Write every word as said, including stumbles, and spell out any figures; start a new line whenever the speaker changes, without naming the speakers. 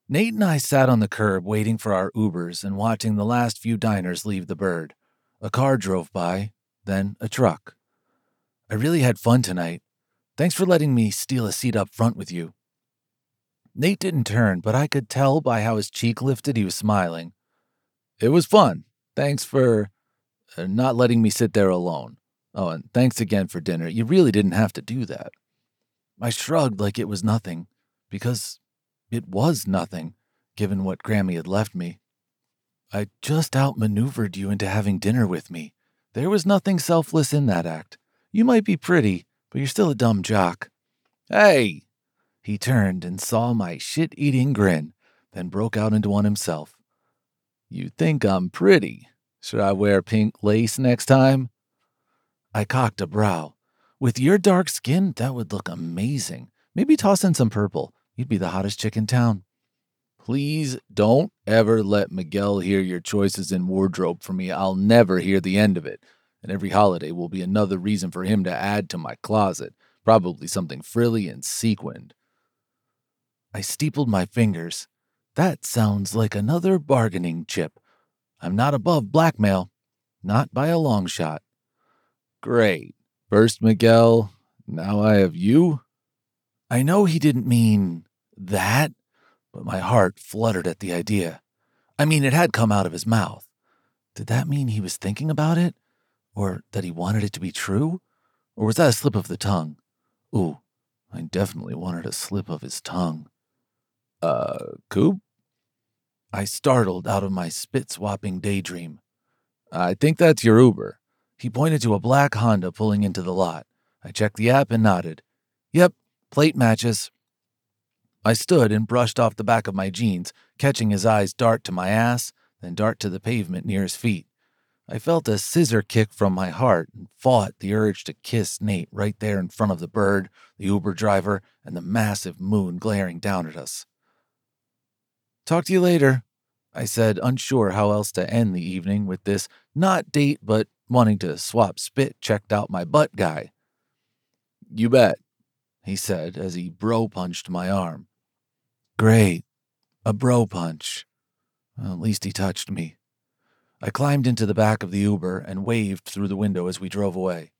Nate and I sat on the curb waiting for our Ubers and watching the last few diners leave the bird. A car drove by, then a truck. I really had fun tonight. Thanks for letting me steal a seat up front with you. Nate didn't turn, but I could tell by how his cheek lifted he was smiling. It was fun. Thanks for uh, not letting me sit there alone. Oh, and thanks again for dinner. You really didn't have to do that. I shrugged like it was nothing, because it was nothing, given what Grammy had left me. I just outmaneuvered you into having dinner with me. There was nothing selfless in that act. You might be pretty, but you're still a dumb jock. Hey! He turned and saw my shit-eating grin, then broke out into one himself. You think I'm pretty? Should I wear pink lace next time? I cocked a brow. With your dark skin, that would look amazing. Maybe toss in some purple. You'd be the hottest chick in town. Please don't ever let Miguel hear your choices in wardrobe for me. I'll never hear the end of it. And every holiday will be another reason for him to add to my closet. Probably something frilly and sequined. I steepled my fingers. That sounds like another bargaining chip. I'm not above blackmail. Not by a long shot. Great. First Miguel, now I have you? I know he didn't mean that, but my heart fluttered at the idea. I mean, it had come out of his mouth. Did that mean he was thinking about it? Or that he wanted it to be true? Or was that a slip of the tongue? Ooh, I definitely wanted a slip of his tongue. Uh, Coop? I startled out of my spit-swapping daydream. I think that's your Uber. He pointed to a black Honda pulling into the lot. I checked the app and nodded. Yep, plate matches. I stood and brushed off the back of my jeans, catching his eyes dart to my ass, then dart to the pavement near his feet. I felt a scissor kick from my heart and fought the urge to kiss Nate right there in front of the bird, the Uber driver, and the massive moon glaring down at us. Talk to you later, I said, unsure how else to end the evening with this not date but wanting to swap spit checked out my butt guy. You bet, he said as he bro punched my arm. Great, a bro punch. Well, at least he touched me. I climbed into the back of the Uber and waved through the window as we drove away.